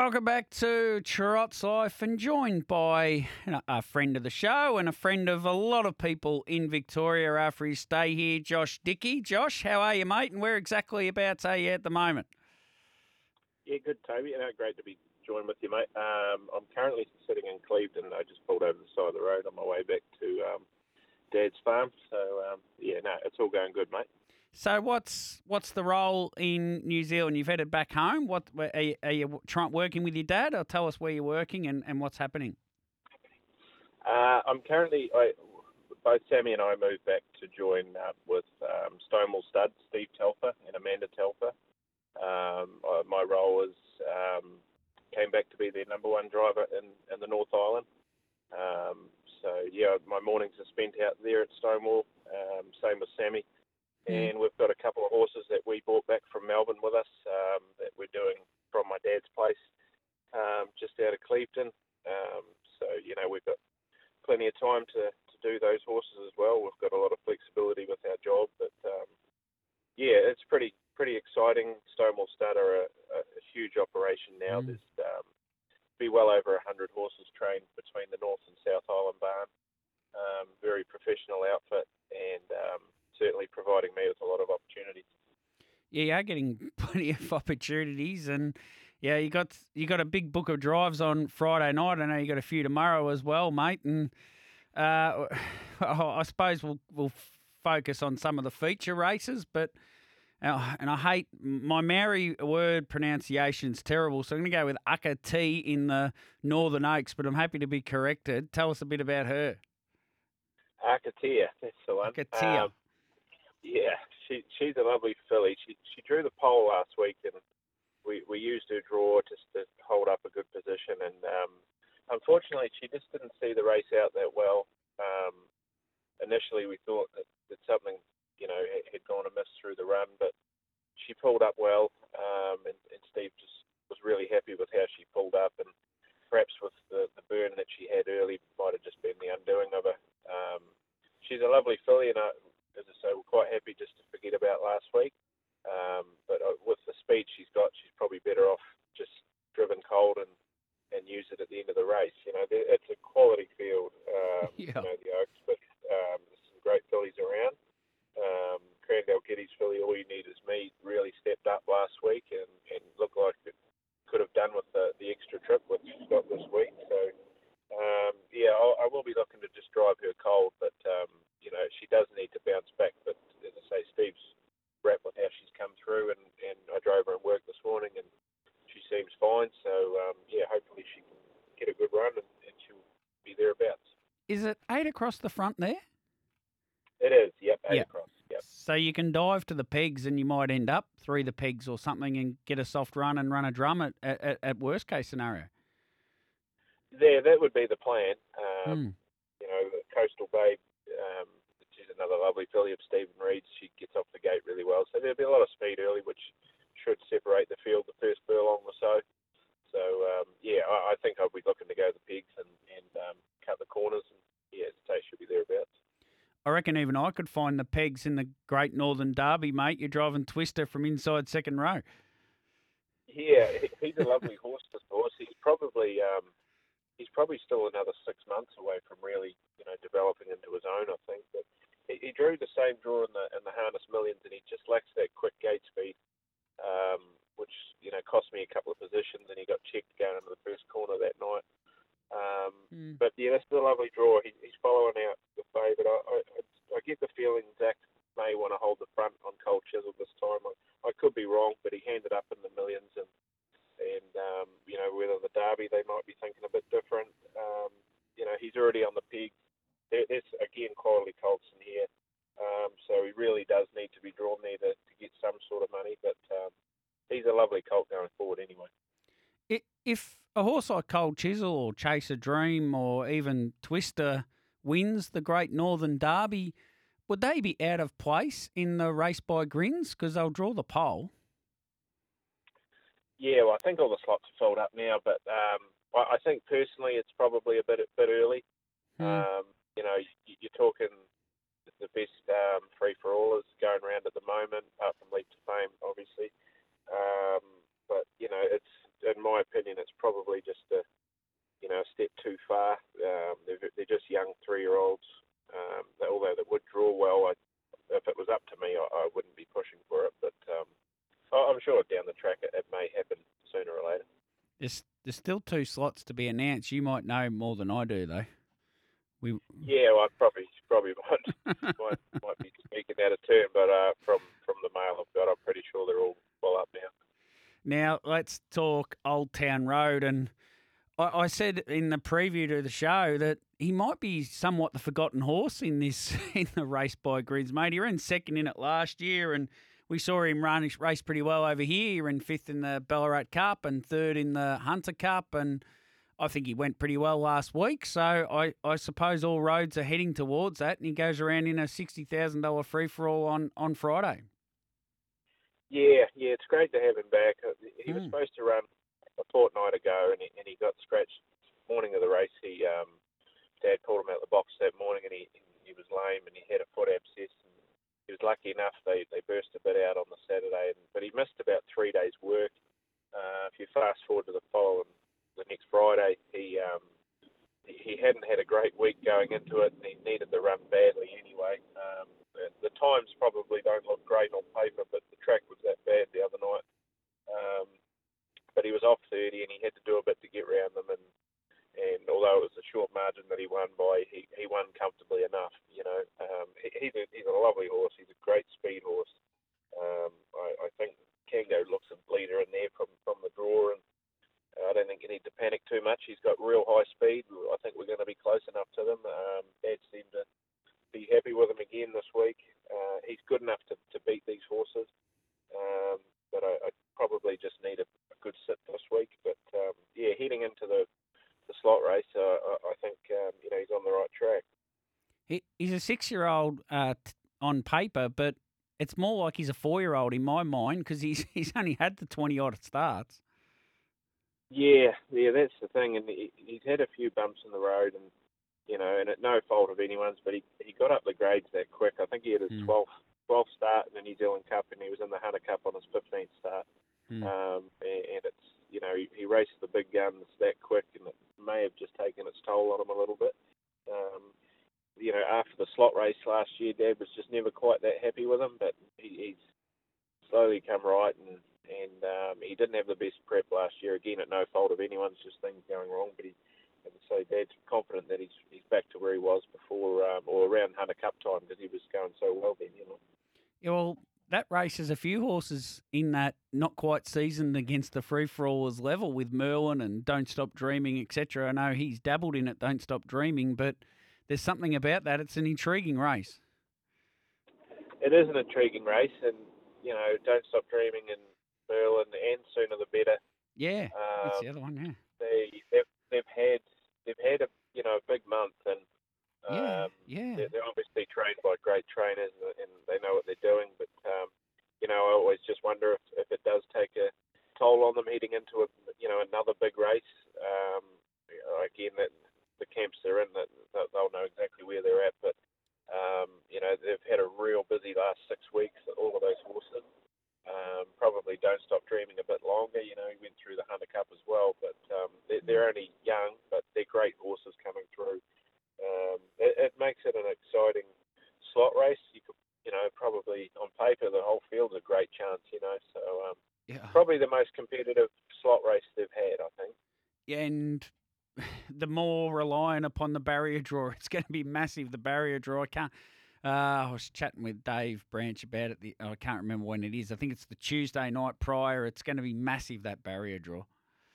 Welcome back to Trot's Life and joined by a friend of the show and a friend of a lot of people in Victoria after his stay here, Josh Dickey. Josh, how are you, mate? And where exactly abouts are you at the moment? Yeah, good, Toby. Great to be joined with you, mate. I'm currently sitting in Clevedon. I just pulled over the side of the road on my way back to Dad's farm. So, it's all going good, mate. So what's the role in New Zealand? You've headed back home. What are you working with your dad? Or tell us where you're working and what's happening. I'm currently, both Sammy and I moved back to join up with Stonewall Stud, Steve Telfer and Amanda Telfer. My role is came back to be their number one driver in the North Island. My mornings are spent out there at Stonewall. Same with Sammy. And we've got a couple of horses that we brought back from Melbourne with us that we're doing from my dad's place just out of Clevedon. We've got plenty of time to do those horses as well. We've got a lot of flexibility with our job. But, it's pretty exciting. Stonewall Stud are a huge operation now. There's be well over 100 horses trained between the North and South Island barn. Very professional outfit and certainly providing me with a lot of opportunities. Yeah, you are getting plenty of opportunities, and yeah, you got a big book of drives on Friday night. I know you got a few tomorrow as well, mate. And I suppose we'll focus on some of the feature races, but and I hate my Maori word pronunciation's terrible, so I'm going to go with Akati in the Northern Oaks, but I'm happy to be corrected. Tell us a bit about her. Akatia, that's the one. Akatia. She's a lovely filly. She drew the pole last week, and we used her draw just to hold up a good position. And unfortunately, she just didn't see the race out that well. Initially, we thought that something had gone amiss through the run, but she pulled up well, and Steve just was really happy with how she pulled up, and perhaps with the burn that she had early might have just been the undoing of her. She's a lovely filly, and as I say, we're quite happy just to forget about last week. But with the speed she's got, she's probably better off just driven cold and use it at the end of the race. It's a quality field, the Oaks, but there's some great fillies around. Crandell Giddy's filly, All You Need Is Me, really stepped up last week and looked like it could have done with the extra trip which she's got this week. So, I will be looking to just drive her cold, but she does need to bounce back. But as I say, Steve's wrapped with how she's come through, and I drove her in work this morning, and she seems fine. So, hopefully she can get a good run, and she'll be thereabouts. Is it 8 across the front there? It is, yep, 8 across. Yep. So you can dive to the pegs and you might end up through the pegs or something and get a soft run and run a drum at worst case scenario. Yeah, that would be the plan. The Coastal Babe, she's another lovely filly of Stephen Reed's. She gets off the gate really well. So there'll be a lot of speed early, which should separate the field the first furlong or so. So, I think I'll be looking to go the pegs and cut the corners. And, as I say, she'll be thereabouts. I reckon even I could find the pegs in the Great Northern Derby, mate. You're driving Twister from inside second row. Yeah, he's a lovely horse, this horse. He's probably still another 6 months away from really, developing into his own, I think. But he drew the same draw in the Harness Millions, and he just lacks that quick gate speed, which, cost me a couple of positions, and he got checked going into the first corner that night. But yeah, that's a lovely draw. He's following out the favourite. I get the feeling Zach may want to hold the front on Cold Chisel this time. I could be wrong, but he handed up in the Millions, and whether the Derby they might be thinking a bit different. He's already on the peg. There's again quality colts in here, so he really does need to be drawn there to get some sort of money. But he's a lovely colt going forward anyway. If a horse like Cold Chisel or Chase a Dream or even Twister wins the Great Northern Derby, would they be out of place in the race by grins because they'll draw the pole? Yeah, well, I think all the slots are filled up now, but I think personally it's probably a bit early. You're talking the best free-for-allers going around at the moment, apart from Leap to Fame, obviously. But, in my opinion, it's probably just a step too far. They're just young 3-year-olds. Although they would draw well, if it was up to me, I wouldn't be pushing for it. But I'm sure down the track it may happen sooner or later. There's still 2 slots to be announced. You might know more than I do, though. Yeah, well, I probably might be speaking out of turn, but from the mail I've got, I'm pretty sure they're all well up now. Now let's talk Old Town Road, and I said in the preview to the show that he might be somewhat the forgotten horse in this in the race by Grids, mate. He ran second in it last year, and we saw him race pretty well over here. He ran 5th in the Ballarat Cup and 3rd in the Hunter Cup, and I think he went pretty well last week. So I suppose all roads are heading towards that, and he goes around in a $60,000 free-for-all on Friday. Yeah, it's great to have him back. He was supposed to run a fortnight ago, and he got scratched morning of the race. Dad pulled him out of the box that morning, and he was lame, and he had a foot abscess. And he was lucky enough they burst a bit out on the Saturday, but he missed about 3 days' work. If you fast forward to the next Friday, he hadn't had a great week going into it, and he needed the run badly anyway. The times probably don't look great on paper, but the track was that bad the other night. But he was off 30, and he had to do a bit to get round them. And although it was a short margin that he won by, he won comfortably enough. He's a lovely horse. He's a great speed horse. I think Kango looks a leader in there from the draw, and I don't think you need to panic too much. He's got real high speed. I think we're going to be close enough to them. Dad seemed to be happy with him again this week. He's good enough to beat these horses, but I probably just need a good sit this week. But heading into the slot race, I think he's on the right track. He's a 6-year-old on paper, but it's more like he's a 4-year-old in my mind because he's only had the 20-odd starts. Yeah, that's the thing, and he's had a few bumps in the road, and at no fault of anyone's, but he got up the grades that quick. I think he had his 12th start in the New Zealand Cup, and he was in the Hunter Cup on his 15th start. And it's he raced the big guns that quick, and it may have just taken its toll on him a little bit. After the slot race last year, Dad was just never quite that happy with him, but he's slowly come right, and he didn't have the best prep last year. Again, at no fault of anyone's, just things going wrong. But Dad's confident that he's back to where he was before or around Hunter Cup time because he was going so well then. Yeah, well, that race has a few horses in that not quite seasoned against the free-for-allers level with Merlin and Don't Stop Dreaming, etc. I know he's dabbled in it, Don't Stop Dreaming, but there's something about that. It's an intriguing race. It is an intriguing race, and Don't Stop Dreaming and Merlin, and Sooner the Better. Yeah, that's the other one. Yeah, they've had a big month, and they're obviously trained by great trainers, and they know what they're doing. But I always just wonder if it does take a toll on them heading into another big race. Again, that the camps they're in, that they'll know exactly where they're at. But they've had a real busy last 6 weeks. All of those horses. Probably Don't Stop Dreaming a bit longer. He went through the Hunter Cup as well, but they're only young, but they're great horses coming through. It makes it an exciting slot race. You could, probably on paper the whole field's a great chance. So probably the most competitive slot race they've had, I think. Yeah, and the more reliant upon the barrier draw, it's going to be massive. The barrier draw, I was chatting with Dave Branch about it. I can't remember when it is. I think it's the Tuesday night prior. It's going to be massive, that barrier draw.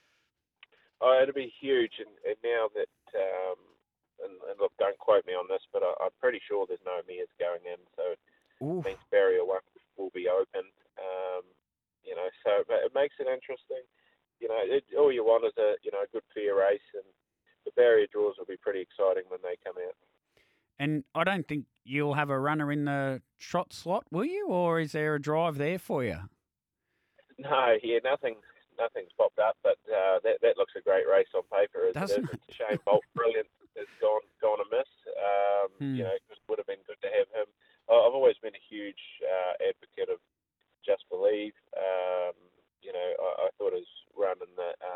Oh, it'll be huge. And now that, and look, don't quote me on this, but I'm pretty sure there's no mares going in. So it means barrier 1 will be open. So it makes it interesting. All you want is a good fair race, and the barrier draws will be pretty exciting when they come out. And I don't think you'll have a runner in the trot slot, will you? Or is there a drive there for you? No, nothing's popped up, but that looks a great race on paper. Doesn't it? It's a shame Bolt Brilliant has gone amiss. It would have been good to have him. I've always been a huge advocate of Just Believe. I thought his run in the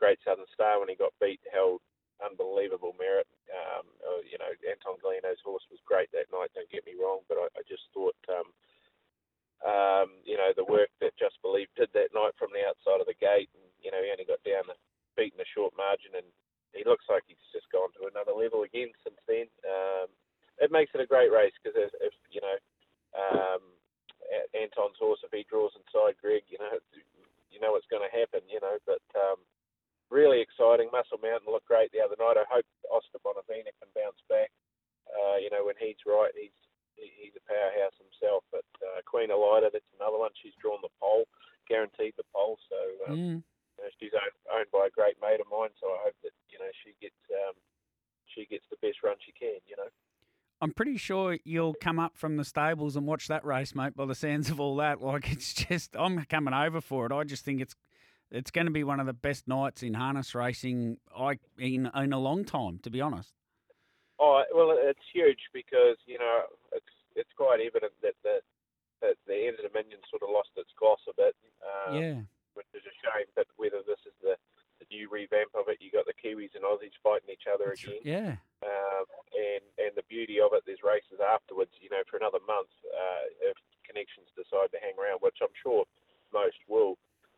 Great Southern Star, when he got beat, held unbelievable merit. Anton Galino's horse was great that night, don't get me wrong, but I just thought, the work that Just Believe did that night from the outside of the gate, and, he only got down the beat in a short margin, and he looks like he's just gone to another level again since then. It makes it a great race because if Anton's horse, if he draws inside Greg, you know what's going to happen, but really exciting. Muscle Mountain looked great the other night. I hope Oscar Bonavena can bounce back. When he's right, he's a powerhouse himself. But Queen Elida, that's another one. She's drawn the pole, guaranteed the pole. So she's owned by a great mate of mine. So I hope that she gets the best run she can. I'm pretty sure you'll come up from the stables and watch that race, mate, by the sounds of all that. Like, it's just, I'm coming over for it. I just think it's going to be one of the best nights in harness racing in a long time, to be honest. Oh, well, it's huge because, it's quite evident that the End of Dominion sort of lost its gloss a bit, which is a shame, but whether this is the new revamp of it, you got the Kiwis and Aussies fighting each other again. Yeah. And the beauty of it, there's races afterwards, for another month, if connections decide to hang around, which I'm sure most will.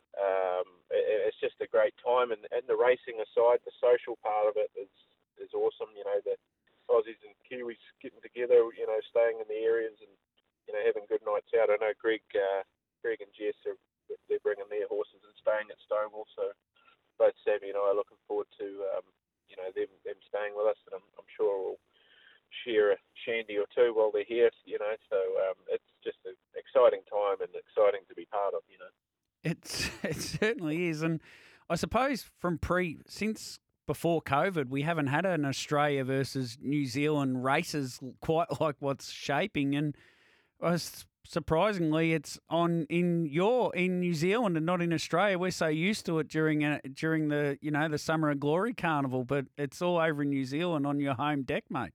It's just a great time, and the racing aside, the social part of it is awesome. The Aussies and Kiwis getting together, staying in the areas and having good nights out. I know Greg and Jess they're bringing their horses and staying at Stonewall, so both Sammy and I are looking forward to them staying with us, and I'm sure we'll share a shandy or two while they're here. So it's just an exciting time and exciting to be part of. It certainly is, and I suppose since before COVID, we haven't had an Australia versus New Zealand races quite like what's shaping, and surprisingly, it's on in New Zealand and not in Australia. We're so used to it during the the Summer of Glory Carnival, but it's all over in New Zealand on your home deck, mate.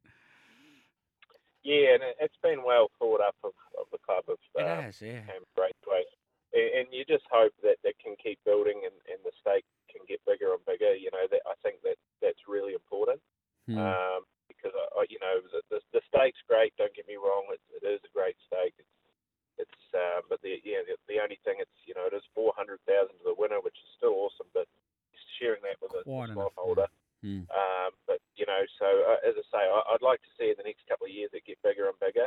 Yeah, and it's been well thought up of the club of it has, yeah. Raceway. And you just hope that it can keep building and the stake can get bigger and bigger. I think that's really important because the stake's great. Don't get me wrong; it is a great stake. But the only thing it is 400,000 to the winner, which is still awesome. But sharing that with a slot holder. But so as I say, I'd like to see in the next couple of years it get bigger and bigger,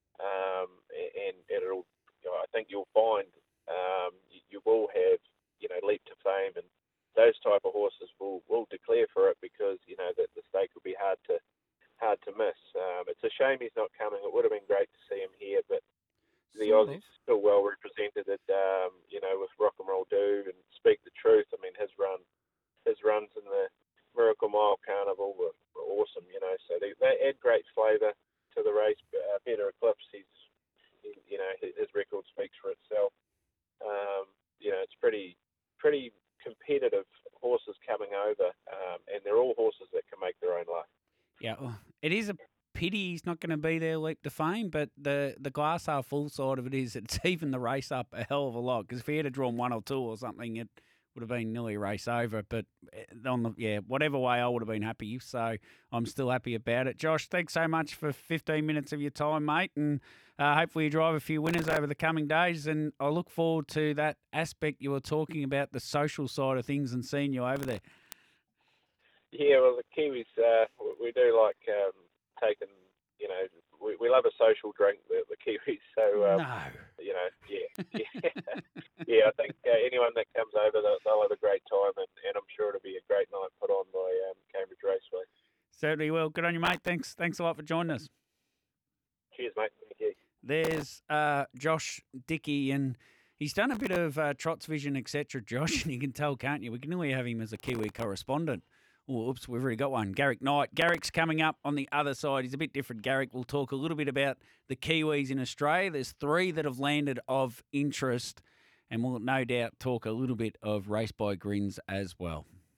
and it'll. I think you'll find. You will have, Leap to Fame, and those type of horses will declare for it because that the stake will be hard to miss. It's a shame he's not coming. It would have been great to see him here, but the Aussies are still well represented. With Rock and Roll Dude and Speak the Truth. I mean, his runs in the Miracle Mile Carnival were awesome. So they add great flavour to the race. Better Eclipse, his record speaks for itself. It's pretty competitive horses coming over, and they're all horses that can make their own luck. Yeah, well, it is a pity he's not going to be there, Leap to Fame, but the glass half full side of it is it's even the race up a hell of a lot, because if he had drawn one or two or something, it would have been nearly race over. But whatever way, I would have been happy. So I'm still happy about it. Josh, thanks so much for 15 minutes of your time, mate, and hopefully you drive a few winners over the coming days. And I look forward to that aspect you were talking about, the social side of things, and seeing you over there. Yeah, well, the Kiwis, we do like taking, we love a social drink, the Kiwis. So, yeah, I think anyone that comes over, they'll have a great time, and I'm sure it'll be a great night put on by Cambridge Raceway. Certainly will. Good on you, mate. Thanks a lot for joining us. Cheers, mate. Thank you. There's Josh Dickey, and he's done a bit of Trots Vision, etc., Josh, and you can tell, can't you? We can nearly have him as a Kiwi correspondent. Oh, oops, we've already got one. Garrick Knight. Garrick's coming up on the other side. He's a bit different, Garrick. We'll talk a little bit about the Kiwis in Australia. There's 3 that have landed of interest, and we'll no doubt talk a little bit of Race by Grins as well.